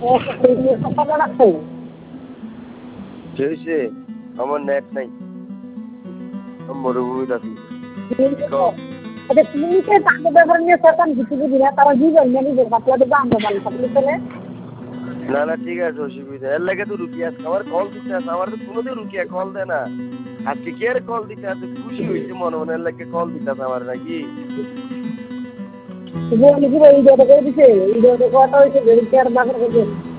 কথা রাখছো হয়েছে আমার নেট নাই মরুভূমি থাকি আচ্ছা তুমি তাদের ব্যাপারে নিয়ে শতান কিছু বুঝি না তারা জীবন নিয়ে নিজের বাতলা দেবো আমরা ভালো থাকলে চলে না না ঠিক আছে অসুবিধা এর লাগে তো রুকিয়া আমার কল দিতে আছে আমার তো কোনোদিন রুকিয়া কল দেয় না আজকে কি আর কল দিতে আছে খুশি হয়েছে মনে মনে এর লাগে কল দিতে আছে আমার নাকি তুমি কি এই জায়গা করে দিছে এই জায়গা কথা হয়েছে আর বাজার করছে